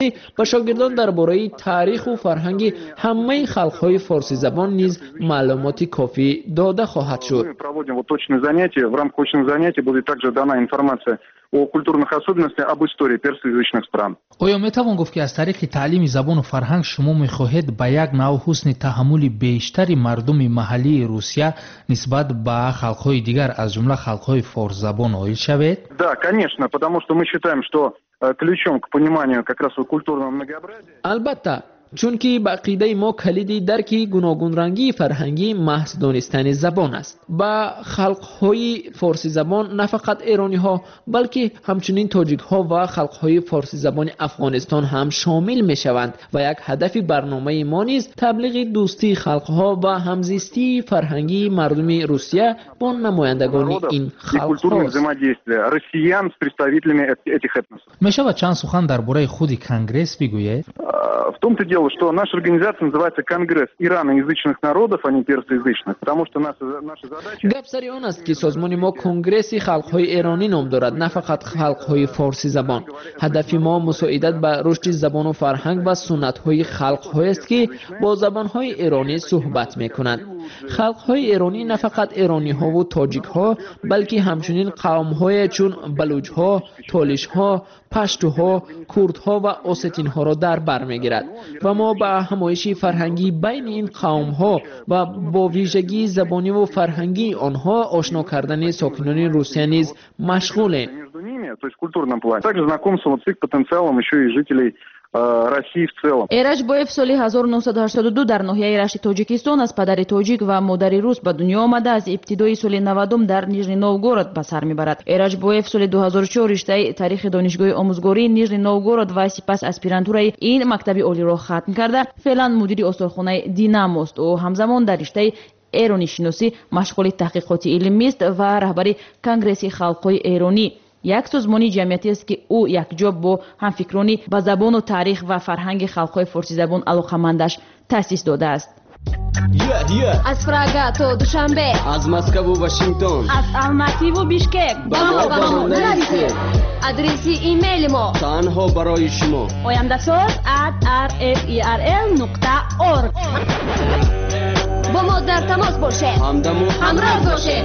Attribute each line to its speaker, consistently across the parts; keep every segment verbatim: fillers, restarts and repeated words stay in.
Speaker 1: با شاگردان درباره تاریخ و فرهنگ همه خلق‌های فارسی زبان نیز معلومات کافی داده خواهد شد.
Speaker 2: проводим вот точные занятия. В рамках очных занятий будет также дана информация о культурных особенностях, об истории персоязычных стран.
Speaker 3: آیا میتوان گفت که از طریق تعلیم زبان و فرهنگ شما میخواهید به یک نوع حسن تحمل بیشتر مردم محلی روسیه نسبت به خلق‌های دیگر از جمله خلق‌های فارس زبان قائل شوید؟
Speaker 2: Да, конечно, потому что мы считаем, что ключом к пониманию как раз культурного многообразия.
Speaker 1: البته چون که به عقیده ما کلید درک گوناگون رنگی فرهنگی محض دانستن زبان است. با خلق‌های فارسی زبان نه فقط ایرانی ها بلکه همچنین تاجیک ها و خلق‌های فارسی زبان افغانستان هم شامل می شوند و یک هدف برنامه ما نیز تبلیغ دوستی خلق‌ها و همزیستی فرهنگی مردم روسیه با نمایندگان این خلق‌ها است.
Speaker 3: می شود چند سخن درباره خود کنگره بگویید؟
Speaker 2: В том-то дело, что наша организация называется Конгресс ираноязычных народов, а не персоязычных, потому что наша, наша задача...
Speaker 1: گپ سر آن است که سازمان ما کنگرس خلق‌های ایرانی نام دارد، نه فقط خلق‌های فارسی زبان. هدف ما مساعدت به رشد زبان و فرهنگ و سنت‌های خلق‌های است که با زبان‌های ایرانی صحبت می‌کنند. خلق‌های ایرانی نه فقط ایرانی‌ها و تاجیک‌ها بلکه همچنین قوم‌های چون بلوچ‌ها، تالش‌ها، پشتوها، کردها و اوستین‌ها را در بر می‌گیرد و ما با همایش فرهنگی بین این قوم‌ها و با ویژگی زبانی و فرهنگی آنها آشنا کردن ساکنان روسیه نیز مشغولیم.
Speaker 2: То есть в культурном плане. Также знакомство вот с их потенциалом еще и жителей России в целом.
Speaker 4: Эрашбоев соли ҳазору нуҳсад ҳаштоду ду дар ноҳияи Рашти Тоҷикистон аз падари тоҷик ва модари рус ба дунё омада аз ибтидои соли навадум дар Нижний Новгород ба сар мебарад. Эрашбоев соли ду ҳазору чор риштаи таърихи донишгоҳи омӯзгории Нижний Новгород ва сипас аспирантураи ин мактаби олиро хатм карда феълан мудири осорхонаи Динамост. ӯ ҳамзамон дар риштаи эронишиносӣ машғули таҳқиқоти илмист ва раҳбари Конгресси халқҳои эронӣ, як созмони ҷамъиятӣ аст ки ӯ якҷоb бо ҳамфикрони ба забону таърих ва фарҳанги халқҳои форсизабон алоқамандаш таъсис додааст.
Speaker 5: аз Прага то Душанбе,
Speaker 6: аз Москву Вашингтон,
Speaker 5: аз Алмативу Бишкек ба мо ба мо нарасед. адреси имейли мо
Speaker 6: танҳо барои шумо
Speaker 5: oyamdasoz at r f e r l нуқта org. бо мо дар тамос бошед,
Speaker 6: ҳамдаму
Speaker 5: ҳамроҳ бошед.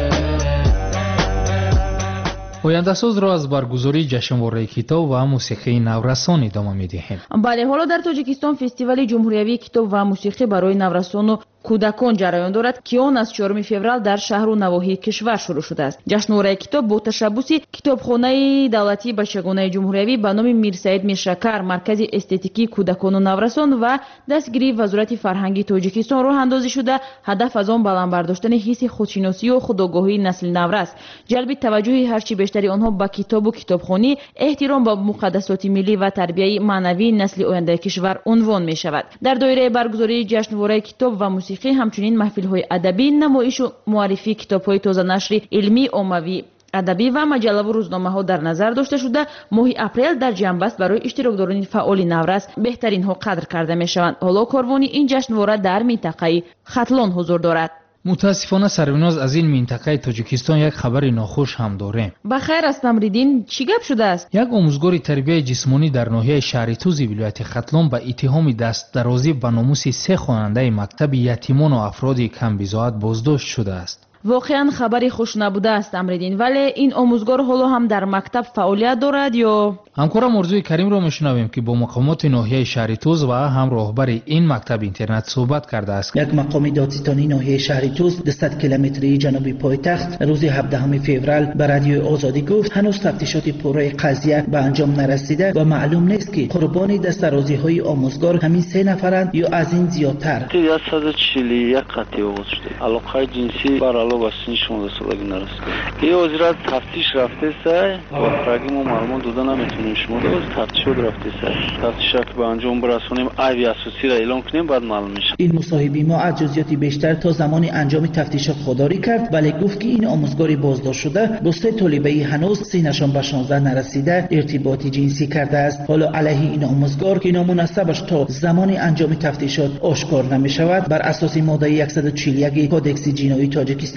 Speaker 3: ояндасозро аз баргузории ҷашнвораи китоб ва мусиқии наврасон идома медиҳем.
Speaker 4: бале, ҳоло дар Тоҷикистон фестивали ҷумҳуриявии китоб ва мусиқӣ барои наврасону кӯдакон ҷараён дорад ки он аз чоруми феврал дар шаҳру навоҳии кишвар шурӯъ шудааст. ҷашнвораи китоб бо ташаббуси китобхонаи давлатии бачагонаи ҷумҳуриявӣ ба номи Мирсаид Миршакар, маркази эстетикии кӯдакону наврасон ва дастгирии Вазорати фарҳанги Тоҷикистон роҳ андозӣ шуда, ҳадаф аз он баландбардоштани ҳисси худшиносию худогоҳии насли наврас, ҷалби таваҷҷӯҳи ҳарчи бештари онҳо ба китобу китобхонӣ, эҳтиром ба муқаддасоти миллӣ ва тарбияи маънавии насли ояндаи кишвар унвон мешавад. дар доираи баргузории ҷашнвораи китоб ва мусиқӣ ҳамчунин маҳфилҳои адабӣ, намоишу муаррифӣ китобҳои тозанашри илмӣ, оммавӣ адабӣ ва маҷаллаву рӯзномаҳо дар назар дошта шуда, моҳи апрел дар ҷанбаст барои иштирокдорони фаъоли наврас беҳтаринҳо қадр карда мешаванд. ҳоло корвони ин ҷашнвора дар минтақаи Хатлон ҳузур дорад.
Speaker 3: мутаассифона сарвиноз аз ин минтақаи Тоҷикистон як хабари нохуш ҳам дорем.
Speaker 4: ба хайр аст Намриддин, чӣ гап шудааст?
Speaker 3: як омӯзгори тарбияи ҷисмонӣ дар ноҳияи шаҳри Тузи вилояти Хатлон ба иттиҳоми дастдарозӣ ба номуси се хонандаи мактаби ятимону афроди камбизоат боздошт шудааст.
Speaker 4: воқеан хабари хуш набудааст Амриддин, вале ин омӯзгор ҳоло ҳам дар мактаб фаъолият дорад ё?
Speaker 3: ҳамкорам Орзуи Каримро мешунавем ки бо мақомоти ноҳияи шаҳри Туз ва ҳам роҳбари ин мактаб интернат суҳбат кардааст.
Speaker 7: як мақоми додситони ноҳияи шаҳри Туз дусад километрии ҷануби пойтахт рӯзи ҳабдаҳуми феврал ба радиои Озодӣ гуфт ҳанӯз тафтишоти пурраи қазия ба анҷом нарасида ва маълум нест ки қурбони дастарозиҳои омӯзгор ҳамин се нафаранд ё аз ин зиёдтар.
Speaker 8: сад и чил и як қатъи оғоз шуда. алоқаи ҷинсӣ барало ба синни шонздаҳ солагӣ нарасида. ин ҳозират тафтиш рафтесай ва фраги мо маълумот дода наметавонем шумо доз тафтишот рафтесай. тафтиша ки ба анҷом бирасонем айби асосиро эълон кунем баъд маълум мешавад.
Speaker 7: ин мусоҳиби мо аз ҷузъиёти бештар то замони анҷоми тафтишот худдорӣ кард, вале гуфт ки ин омӯзгори боздоштшуда бо се толибаи ҳанӯз синнашон ба шонздаҳ нарасида иртиботи ҷинсӣ кардааст. ҳоло алайҳи ин омӯзгор ки номунасабаш то замони анҷоми тафтишот ошкор намешавад, бар асоси моддаи яксаду чил и як кодекси ҷиноии Тоҷикистон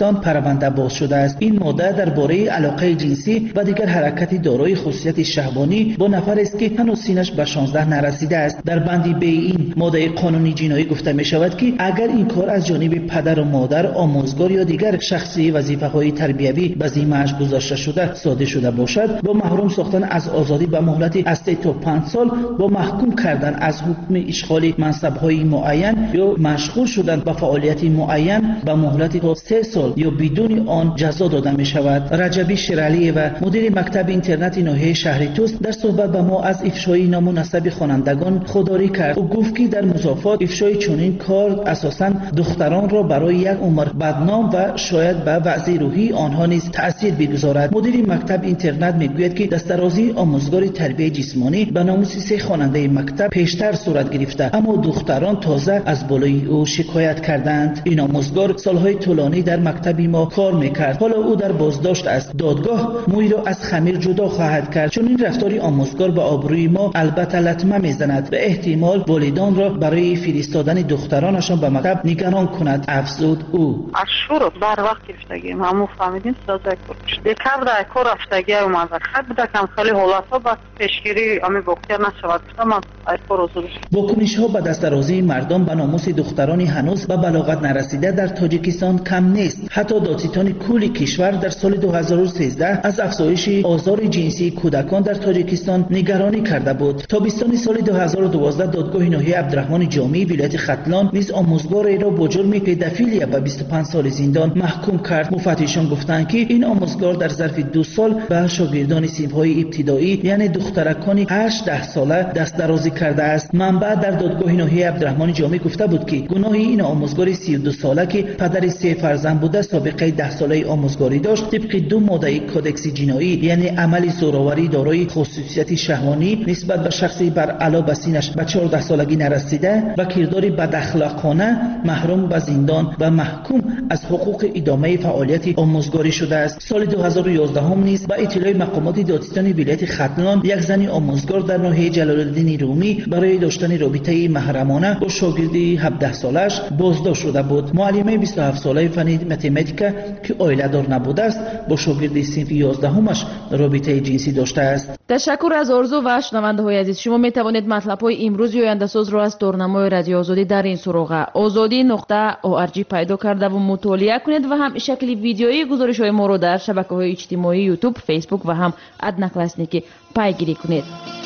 Speaker 7: تاجیکستان پرونده باز شده است. این ماده درباره علاقه جنسی و دیگر حرکتی دارای خصوصیت شهوانی با نفر است که هنوز سینش به شانزده نرسیده است. در بند ب این ماده قانونی جنایی گفته می شود که اگر این کار از جانب پدر و مادر، آموزگار یا دیگر شخصی وظیفه‌های تربیوی به ذمه‌اش گذاشته شده صادر شده باشد، با محروم ساختن از آزادی به مهلت از سه تا پنج سال، با محکوم کردن از حکم اشغال منصب‌های معین یا مشغول شدن به فعالیت معین به مهلت تا سه سال یا بدون آن جزا داده می شود. رجبی شیرعلی و مدیر مکتب اینترنت ناحیه شهر توس در صحبت به ما از افشای نام و نسب خوانندگان خودداری کرد. او گفت که در مضافات افشای چنین کار اساساً دختران را برای یک عمر بدنام و شاید به وضع روحی آنها نیز تأثیر بگذارد. مدیر مکتب اینترنت میگوید که دسترازی آموزگار تربیت جسمانی به ناموس سه خواننده مکتب پیشتر صورت گرفته، اما دختران تازه از بالای او شکایت کردند. این آموزگار سالهای طولانی در مکتبی ما کار میکرد، حالا او در بازداشت است. دادگاه موی را از خمیر جدا خواهد کرد، چون این رفتاری آموزگار به آبروی ما البته لطمه میزند و احتمال والدان را برای فرستادن دخترانشان به مکتب نگران کند، افزود او.
Speaker 9: اشورو بر وقت گرفتگیم همو فهمیدیم سازه کرد دکتر در کار رفتگی اومد خط بده کم خیلی حالتا بس پیشگیری امی بکتر نشود من از کار حضور.
Speaker 7: واکنش ها به دسترازی مردم به ناموس دخترانی هنوز به بلاغت نرسیده در تاجیکستان کم نیست. حتی دادستان کل کشور در سال دو هزار و سیزده از افزایش آزار جنسی کودکان در تاجیکستان نگرانی کرده بود. تابستان سال دو هزار و دوازده دادگاه ناحیه عبدالرحمن جامی ولایت ختلان نیز آموزگاری را با جرم پدافیلی به بیست و پنج سال زندان محکوم کرد. مفتشان گفتند که این آموزگار در ظرف دو سال به شاگردان صنف‌های ابتدایی یعنی دخترکان هشت ده ساله دست درازی کرده است. منبع در دادگاه ناحیه عبدالرحمن جامی گفته بود که گناه این آموزگار سی و دو ساله که پدر سه فرزند بوده سابقه ده ساله آموزگاری داشت طبق دو ماده کودکس جنایی یعنی عمل زوراوری دارای خصوصیت شهوانی نسبت به شخصی بر علا به سینش به چهارده سالگی نرسیده و کرداری بداخلاقانه محروم به زندان و محکوم از حقوق ادامه فعالیت آموزگاری شده است. سال دو هزار و یازده هم نیز با اطلاع مقامات دادستان ولایت ختلان یک زن آموزگار در ناحیه جلال الدین رومی برای داشتن رابطه محرمانه با شاگردی هفده سالش بازداشت شده بود. معلمه بیست و هفت ساله فنی متمتیکا که عائله دار نبوده است با شاگرد صنف یازده همش رابطه جنسی داشته است.
Speaker 4: تشکر از آرزو و شنونده های عزیز. شما می توانید مطلب های امروز یا آینده ساز را از تورنمای رادیو آزادی در این سروقه آزادی نقطه او ار جی پیدا کرده و مطالعه کنید و هم شکلی ویدیویی گزارش های ما را در شبکه های اجتماعی یوتیوب، فیسبوک و هم ادنکلاسنیکی پیگیری کنید.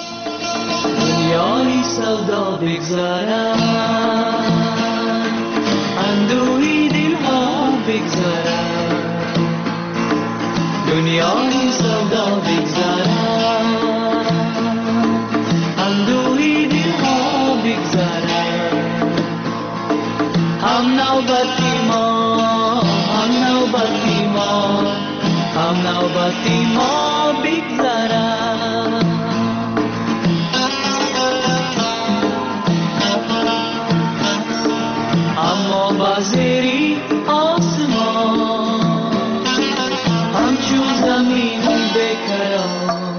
Speaker 10: دنیای سودا بگذارم اندوهی دلها بگذارم دنیای سودا بگذارم اندوهی دلها بگذارم هم نوبتی ما هم نوبتی ما هم نوبتی ما بگذارم اما بازری آسمان همچون زمین بکرم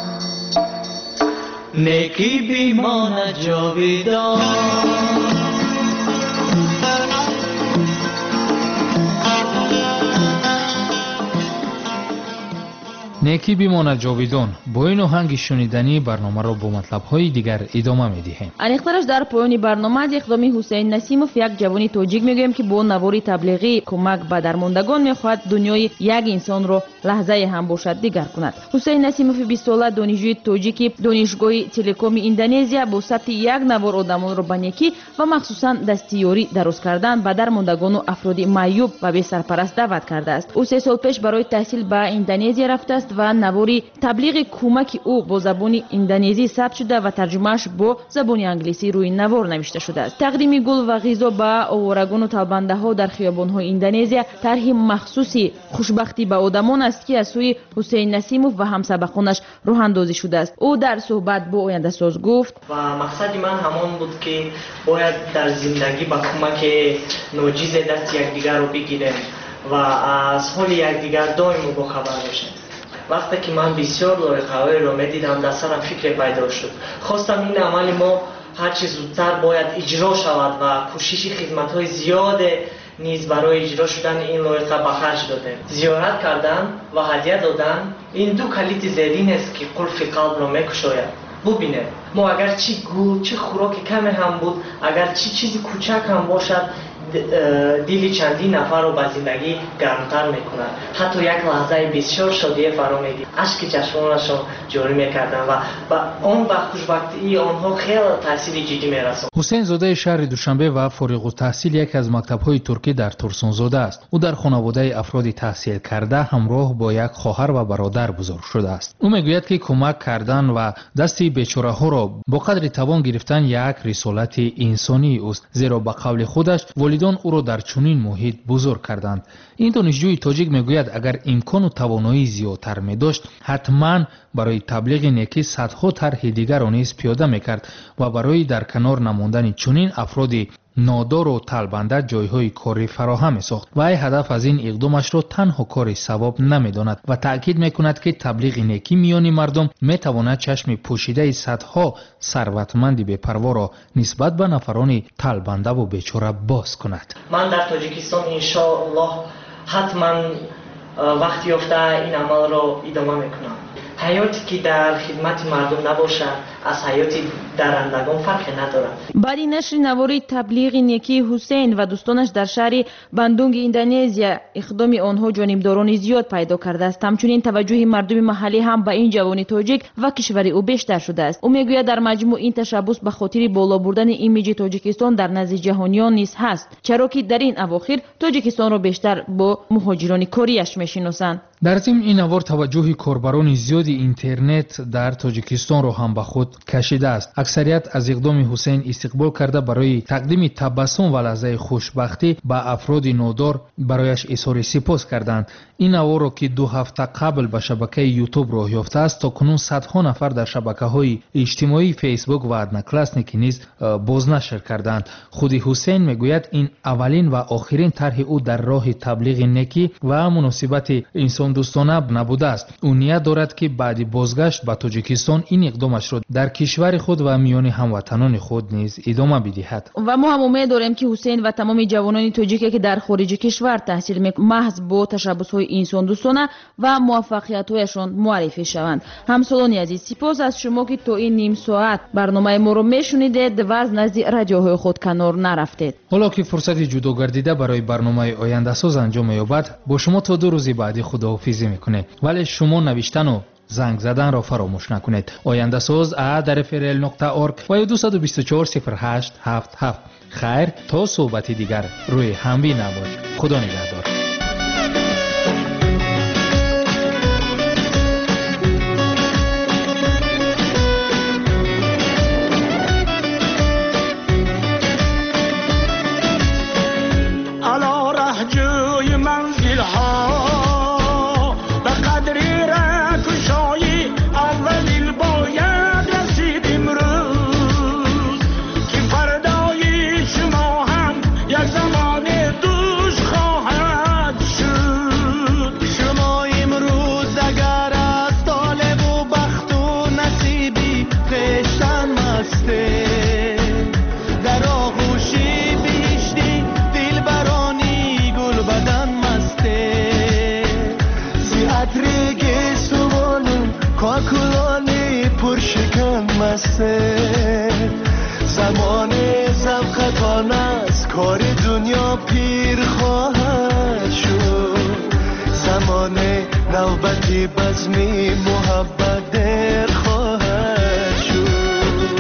Speaker 10: نیکی بیمانه جاویدان
Speaker 3: نیکی بیماند جاویدان. با این آهنگ شنیدنی برنامه را با مطلب‌های دیگر ادامه می‌دهیم.
Speaker 4: انیخترش در پایان برنامه از اقدام حسین نسیموف یک جوانی توجیک میگویم که با نواری تبلیغی کمک به درماندگان میخواهد دنیای یک انسان را لحظه هم باشد دیگر کند. حسین نسیموف بیست ساله دانشجوی توجیکی دانشگاه تلکوم اندونزیا با ثبت یک نوار آدمان را به نیکی و مخصوصا دستیاری درست کردن به درماندگان و افراد معیوب و بی سرپرست دعوت کرده است. او سه سال پیش برای تحصیل به اندونزیا رفته است و نواری تبلیغ کمک او با زبان اندونزی ثبت شده و ترجمهش با زبان انگلیسی روی نوار نوشته شده است. تقدیم گل و غذا به آوارگان و طلبنده ها در خیابان‌های اندونزیا طرح مخصوصی خوشبختی به آدمان است که از سوی حسین نسیموف و همسبقانش راه اندازی شده است. او در صحبت با آینده ساز گفت
Speaker 11: و مقصد من همان بود که باید در زندگی با کمک ناجیز دست یکدیگر رو بگیریم و از حال یکدیگر دائم با خبر باشیم. وقتی که من بسیار لایحه‌های رو می‌دیدم در سرم فکر پیدا شد. خواستم این عمل ما هرچی زودتر باید اجرا شود و کوشش خدمت‌های زیاد نیز برای اجرا شدن این لایحه به خرج دادیم. زیارت کردن و هدیه دادن این دو کلید زیرین است که قلف قلب را می‌گشاید. ببینید ما اگر چی گل چه خوراک کمی هم بود، اگر چی چیزی کوچک هم باشد، دلی چندین نفر رو به زندگی گرمتر میکنند. حتی یک لحظه بسیار شادی فرا میگیرد، اشک چشمانشان جاری میکردند و به آن به خوشبختی آنها خیلی تاثیر جدی میرساند.
Speaker 3: حسین زاده شهر دوشنبه و فارغ التحصیل یک از مکتب‌های ترکی در ترسون زاده است. او در خانواده افراد تحصیل کرده همراه با یک خواهر و برادر بزرگ شده است. او میگوید که کمک کردن و دستی بیچاره‌ها را با قدر توان گرفتن یک رسالت انسانی است، زیرا به قول خودش والدان او را در چنین محیط بزرگ کردند. این دانشجوی تاجیک میگوید اگر امکان و توانایی زیادتر می داشت حتما برای تبلیغ نیکی صدها طرح دیگر را نیز پیاده میکرد و برای در کنار نماندن چنین افرادی نادار و طلبنده جایهای کاری فراهم می‌ساخت و ای هدف از این اقدامش را تنها کار ثواب نمی‌داند و تأکید می‌کند که تبلیغ نیکی میان مردم می‌تواند چشم پوشیده صدها ثروتمند بی‌پروا را نسبت به نفران طلبنده و بیچاره باز کند.
Speaker 11: من در تاجیکستان ان شاء الله حتما وقتی یافته این عمل را ادامه می‌کنم. حیاتی که در خدمت مردم نباشد از حیاتی درندگان فرقی ندارد.
Speaker 4: بعد نشر نواری تبلیغ نیکی حسین و دوستانش در شهر بندونگ اندونزیا اقدام آنها جانبداران زیاد پیدا کرده است. همچنین توجه مردم محلی هم به این جوان تاجیک و کشور او بیشتر شده است. او میگوید در مجموع این تشبث به خاطر بالا بردن ایمیج تاجیکستان در نزد جهانیان نیز هست، چرا که در این اواخر تاجیکستان را بیشتر با مهاجران کاریش میشناسند.
Speaker 3: در ضمن این نوار توجه کاربران زیادی اینترنت در تاجیکستان را هم به خود کشیده است. اکثریت از اقدام حسین استقبال کرده برای تقدیم تبسم و لحظه خوشبختی به افراد نادار برایش اظهار سپاس کردند. این نوار را که دو هفته قبل به شبکه یوتیوب راه یافته است تا کنون صدها نفر در شبکه‌های اجتماعی فیسبوک و ادناکلاسنیک نیز بازنشر کردند. خود حسین میگوید این اولین و آخرین طرح او در راه تبلیغ نیکی و مناسبت انسان دوستانه نبوده است. او نیت دارد که بعد بازگشت به تاجیکستان این اقدامش را در کشور خود و میان هموطنان خود نیز ادامه بدهد.
Speaker 4: و ما هم امید داریم که حسین و تمام جوانان تاجیکی که در خارج کشور تحصیل می‌کنند محض با تشبث‌های انسان دوستانه و موفقیت‌هایشان معرفی شوند. همسالان عزیز، سپاس از شما که تا این نیم ساعت برنامه ما رو میشنیدید و از نزد رادیوهای خود کنار نرفتید.
Speaker 3: حالا که فرصت جدا گردیده برای برنامه آینده ساز انجام یابد، با شما تا دو روز بعدی خداحافظی میکنه. ولی شما نوشتن و زنگ زدن را فراموش نکنید. آینده ساز ا در فرل نقطه اورگ و دو دو چهار صفر هشت هفت هفت. خیر تا صحبت دیگر روی همبین نباش. خدا نگهدار.
Speaker 12: زمان زمخطان است، کار دنیا پیر خواهد شد. زمان نوبتی بزمی محبت در خواهد شد.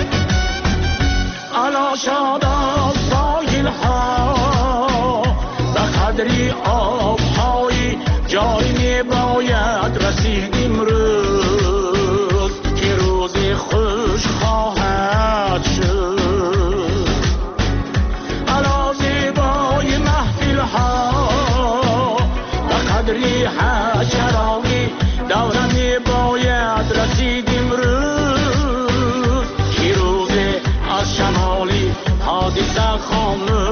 Speaker 12: علا شاد از ساحل ها به قدری آبهای جای می باید رسید امروز که روز خوش خواهد شد. علا زیبای محفل ها به قدری حشرامی دوره می باید رسید امروز که روز از شمالی حادثه خاموش